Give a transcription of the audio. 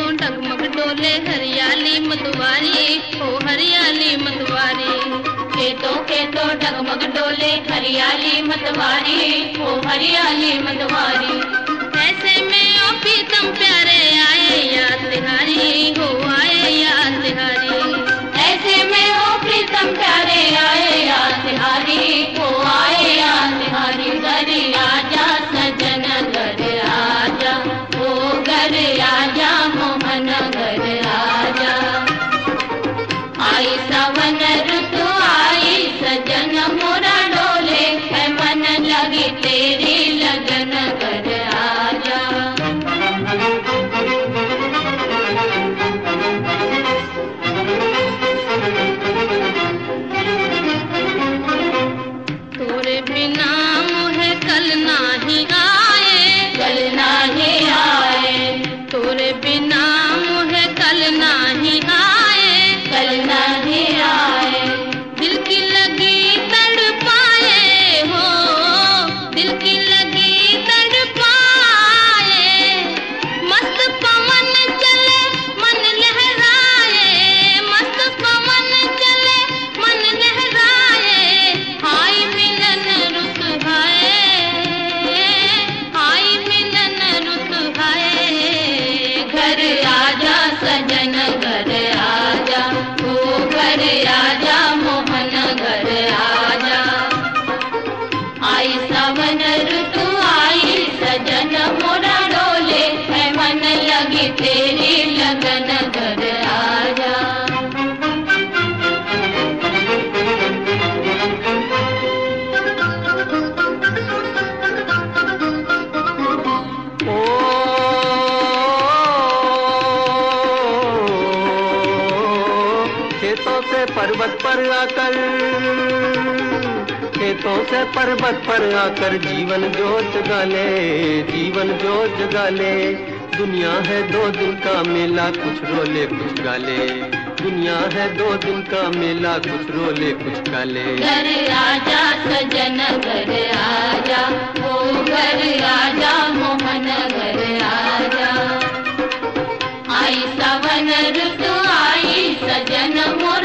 तो डगमग डोले हरियाली मतवारी, ओ हरियाली मतवारी। खेतों के तो डगमग डोले हरियाली मतवारी, ओ हरियाली मतवारी। ऐसे में ओ प्रीतम प्यारे आए याद तिहारी, हो आए याद तिहारी। ऐसे में ओ प्रीतम प्यारे आए याद तिहारी, हो आए याद तिहारी। घर आजा सजन घर आजा, ओ घर आजा मोहन घर आजा। आई सावन ऋतु आई सजन मोरा डोले, है मन लगी तेरी लगन घर आजा। तोरे बिना मोहे कल नाही आए, कल नाही आए, तोरे बिना मोहे कल नाही आए, कल नहीं आए। दिल की लगी तड़पाए हो, दिल की लगी तड़पाए। मस्त पवन चले मन लहराए, मस्त पवन चले मन लहराए। हाय मिलन रुत हाय, हाय मिलन रुत हाय। घर आजा सजन घर आजा, ओ घर आजा मोहन घर आजा। आई सावन ऋतु आई सजन मोरा डोले, है मन लगी तेरी लगन घर आजा। ओ खेतों से पर्वत पर आकर, खेतों से पर्वत पर आकर जीवन जोत जगा ले, जीवन जोत जगा ले। दुनिया है 2 दिन का मेला, कुछ रोले कुछ गाले। दुनिया है 2 दिन का मेला, कुछ रोले कुछ गाले। घर आजा सजन घर आजा, ओ घर आजा मोहन घर आजा। आई सावन ऋतु आई सजन मोर